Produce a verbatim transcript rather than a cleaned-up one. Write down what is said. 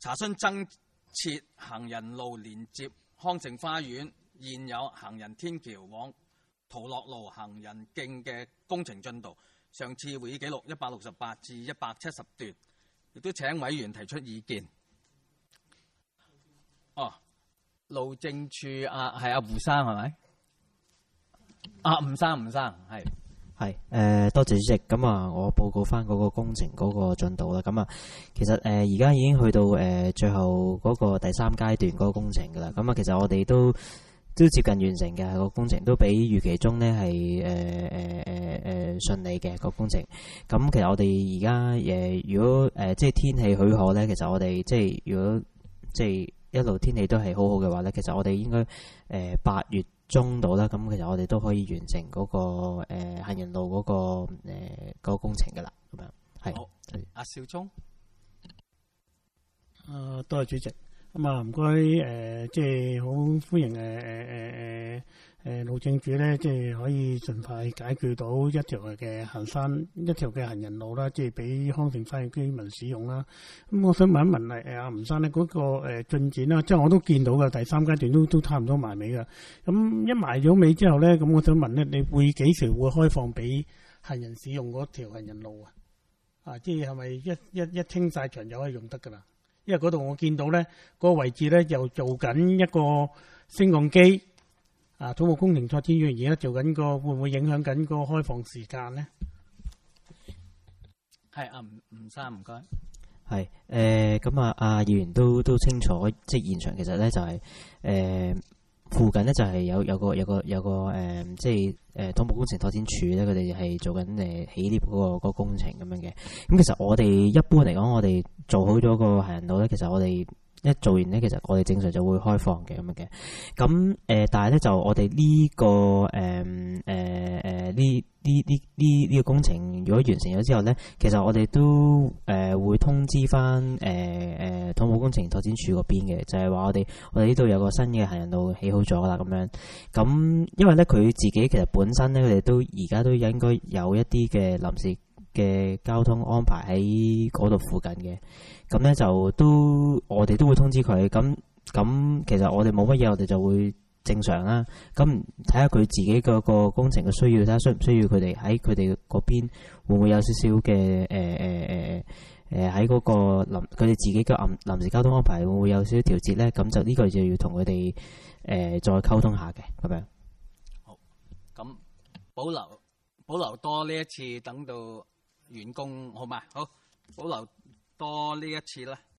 查詢增設行人路連接康城花園現有行人天橋往陶樂路行人徑嘅工程進度。上次會議記錄一百六十八至一百七十段，亦都請委員提出意見。哦，路政處啊，係阿胡生係咪？啊，吳生，吳生係。 係誒、呃，多謝主席。咁啊，我報告翻嗰個工程嗰個進度啦。咁啊，其實誒而家已經去到誒、呃、最後嗰個第三階段嗰個工程噶啦。咁啊，其實我哋都都接近完成嘅、個工程，都比預期中呢係誒誒誒誒順利嘅、個工程。咁其實我哋而家誒如果誒、呃、即係天氣許可咧，其實我哋即係如果即係一路天氣都係好好嘅話咧，其實我哋應該誒八月中到啦，咁其實我哋都可以完成嗰、那個誒、呃、行人路嗰、那個誒、呃那個工程噶啦，咁樣係。 好，阿少聰， 啊，多謝主席。咁啊，唔該誒，即係好歡迎誒誒誒誒誒路政署咧，即係可以盡快解決到一條嘅行山一條嘅行人路啦，即係俾康城花園居民使用啦。咁我想問一問誒阿吳生咧，嗰個誒進展啦，即係我都見到嘅第三階段都都差唔多埋尾㗎。咁一埋咗尾之後咧，咁我想問咧，你會幾時會開放俾行人使用嗰條行人路啊？啊，即係係咪一一一清晒場就可以用得㗎啦？因為嗰度我見到咧，嗰個位置咧又做緊一個升降機，啊，土木工程拓展署而家做緊個，會唔會影響緊個開放時間咧？ 係阿吳吳生，唔該。 係誒咁啊，阿議員都都清楚，即係現場其實咧就係、是、誒、呃、附近咧就係有有個有個有個誒、呃、即係誒土木工程拓展署咧，佢哋係做緊誒起 lift 嗰個嗰個工程咁樣嘅。咁其實我哋一般嚟講，我哋做好咗個行人路咧，其實我哋一做完咧，其實我哋正常就會開放嘅咁樣嘅。咁誒、呃，但係咧就我哋呢、這個誒誒誒呢呢呢呢呢個工程如果完成咗之後咧，其實我哋都誒、呃、會通知翻誒誒土木工程拓展署嗰邊嘅，就係、是、話我哋我哋呢度有個新嘅行人路起好咗啦咁樣。咁因為咧佢自己其實本身咧，佢哋都而家都應該有一啲嘅臨時嘅交通安排喺嗰度附近嘅。咁咧就都我哋都會通知佢。咁咁其實我哋冇乜嘢，我哋就會正常啦。咁睇下佢自己嗰個工程嘅需要，睇下需唔需要佢哋喺佢哋嗰邊會唔會有少少嘅誒誒誒誒喺嗰個臨佢哋自己嘅臨臨時交通安排會唔會有少少調節咧？咁就呢個就要同佢哋誒再溝通下嘅咁樣。 好，咁保留保留多呢一次，等到完工好嘛？好，保留多呢一次啦。